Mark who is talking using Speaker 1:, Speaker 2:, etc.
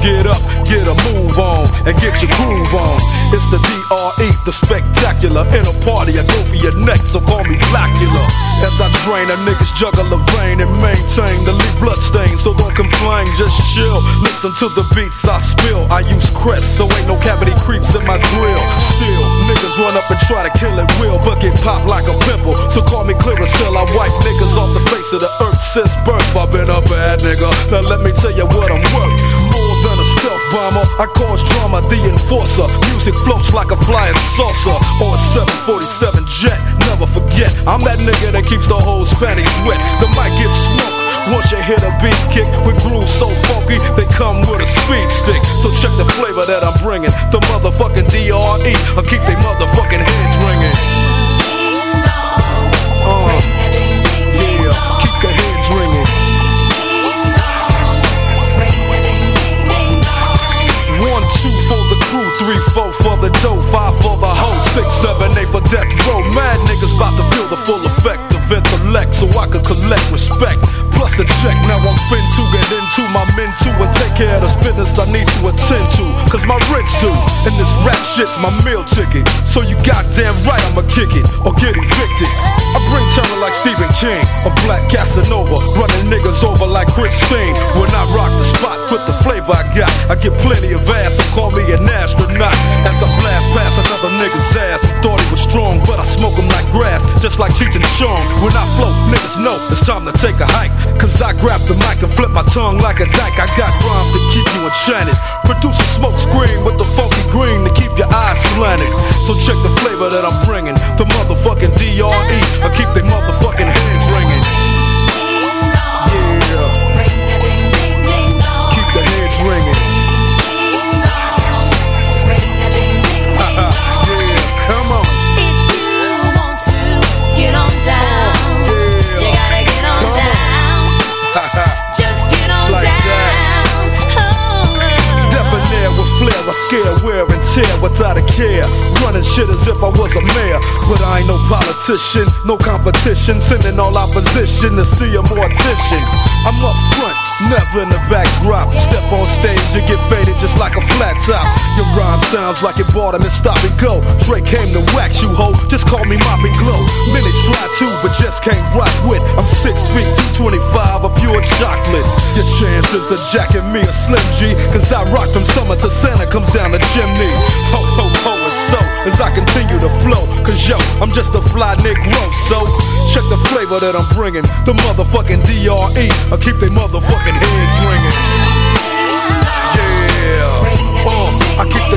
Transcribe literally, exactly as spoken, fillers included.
Speaker 1: get up, get a move on, and get your groove on. It's the D R E, the spectacular. In a party, I go for your neck, so call me Blackula. As I drain, a niggas juggle a vein and maintain the lead bloodstain. So don't complain, just chill. Listen to the beats I spill. I use Crest, so ain't no cavity creeps in my grill. Still, niggas run up and try to kill it will, but get popped like a pimple. So call me Clearasil. I wipe niggas off the face of the earth since birth. I've been a bad nigga. Now let me tell you what I'm worth. More than a stealth bomber, I cause drama, the enforcer. Music floats like a flying saucer or a seven forty-seven jet. Never forget, I'm that nigga that keeps the whole Spanish wet. The mic gives smoke once you hit a beat kick with grooves so funky they come with a speed stick. So check the flavor that I'm bringing. The motherfucking D R E, I'll keep they motherfucking heads ringing. Uh, yeah, keep the heads ringing. One, two for the crew, three, four for the dough, five for the hoe, six, seven, eight for death row. Mad niggas about to feel the full effect of intellect, so I could collect respect. Plus a check, now I'm fin to get into my men too and take care of this business I need to attend to. Cause my rich do, and this rap shit's my meal ticket. So you goddamn right I'ma kick it or get evicted. I bring terror like Stephen King, a black Casanova, running niggas over like Christine. When I rock the spot with the flavor I got, I get plenty of ass, so call me an astronaut. As I blast past another nigga's ass, who thought he was strong, but I smoke him like grass, just like Cheech and Chong. When I flow, niggas know it's time to take a hike. Cause I grab the mic and flip my tongue like a dyke. I got rhymes to keep you enchanted. Produce a smoke screen with the funky green to keep your eyes slanted. So check the flavor that I'm bringing. The motherfucking D R E, I keep they motherfucking heads ringing. Yeah, keep the heads ringing. Yeah, come on.
Speaker 2: If you want to get on down,
Speaker 1: Yeah,
Speaker 2: you gotta get on
Speaker 1: come
Speaker 2: down. Just get on
Speaker 1: Like
Speaker 2: down.
Speaker 1: that.
Speaker 2: Oh,
Speaker 1: Debonair with flair, I scare, wear and tear without a care. Running shit as if I was a mayor, but I ain't no politician, no competition. Sending all opposition to see a mortician. I'm up front, never in the backdrop. Step on stage, you get faded just like a flat top. Your rhyme sounds like it bought him and stop and go. Drake came to wax you, ho, just call me Mop and Glow. Many try to, but just can't rock with. I'm six feet, two twenty-five, a pure chocolate. Your chances to jacket me a Slim G, cause I rock from summer to Santa comes down the chimney. Ho, ho, ho, and so, as I continue to flow, cause yo, I'm just a fly Negro. So, check the flavor that I'm bringing. The motherfucking D R E, I keep they motherfucking heads ringing. Yeah, uh, I keep